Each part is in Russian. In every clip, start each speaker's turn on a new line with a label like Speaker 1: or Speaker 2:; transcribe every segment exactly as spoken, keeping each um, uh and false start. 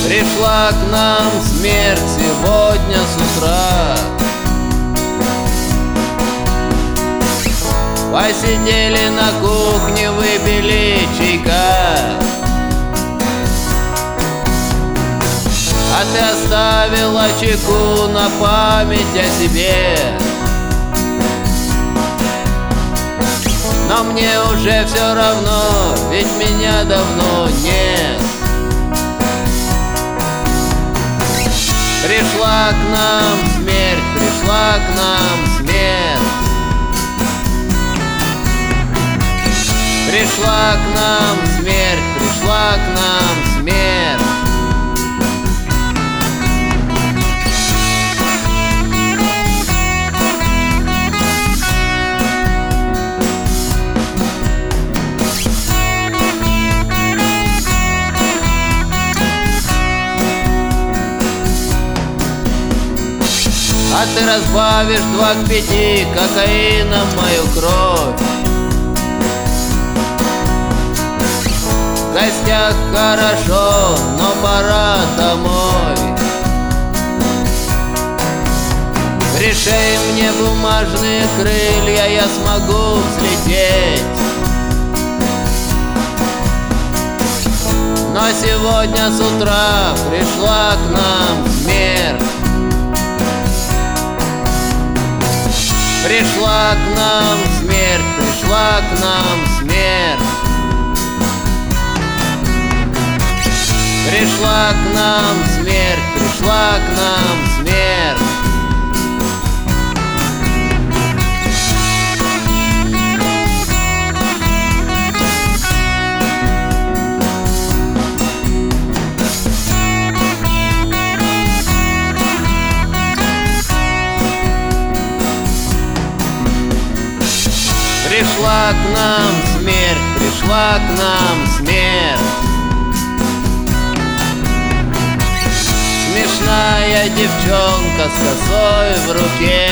Speaker 1: Пришла к нам смерть сегодня с утра. Посидели на кухне, выпили чайка, а ты оставила чеку на память о себе. Но мне уже все равно, ведь меня давно нет. Пришла к нам смерть, пришла к нам смерть. Пришла к нам смерть, пришла к нам смерть. А ты разбавишь два к пяти кокаином мою кровь. В гостях хорошо, но пора домой. Пришей мне бумажные крылья, я смогу взлететь. Но сегодня с утра пришла к нам смерть. Пришла к нам смерть, пришла к нам смерть. Пришла к нам смерть, пришла к нам смерть. Пришла к нам смерть, пришла к нам смерть. Смешная девчонка с косой в руке.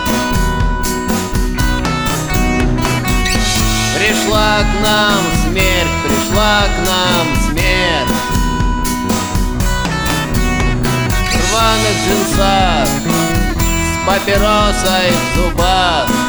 Speaker 1: Пришла к нам смерть, пришла к нам смерть. В рваных джинсах, с папиросой в зубах.